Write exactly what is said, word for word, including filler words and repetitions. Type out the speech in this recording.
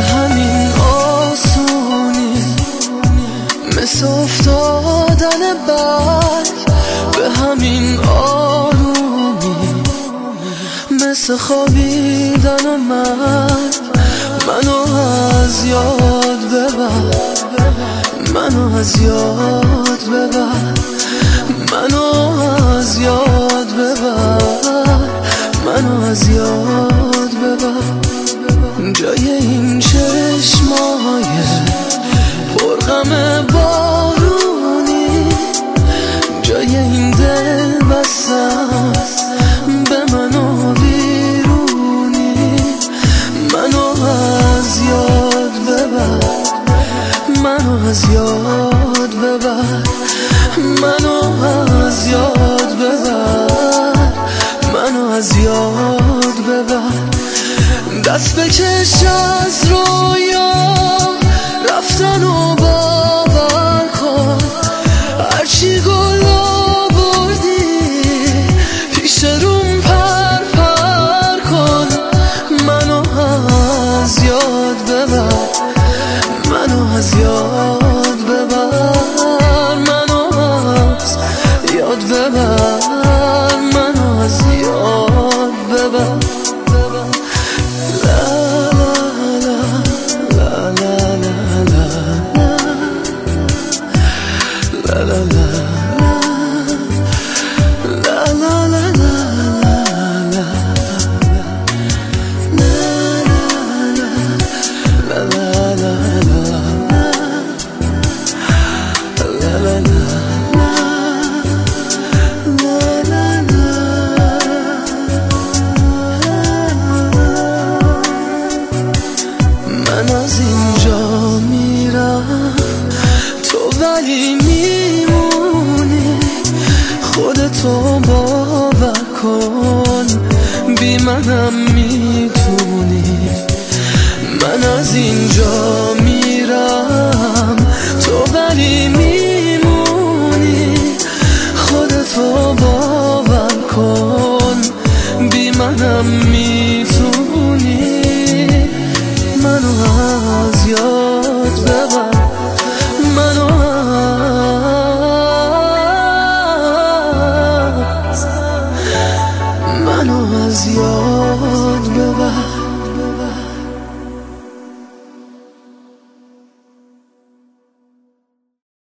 همین آسونی، مثل افتادن برگ به همین آرومی، مثل خوابیدن و مرگ. منو از یاد ببر، منو از یاد ببر، منو از یاد ببر، منو از یاد ببر. جای این چشمای پرغم بارونی، جای این دل بستم به منو بیرونی. منو از یاد ببر، منو از یاد ببر، منو از یاد ببر، منو از یاد ببر. دست بکش از رویا رفتن و باور کن، هرچی گل آوردی پیش روم پر پر کن. منو از یاد ببر، منو از یاد ببر، منو از یاد ببر، منو از یاد ببر. من از اینجا میرم تو ولی میمونی، خودتو باور کن بی منم میتونی. من از اینجا میرم تو ولی میمونی، خودتو باور کن بی منم میتونی. منو از یاد ببر،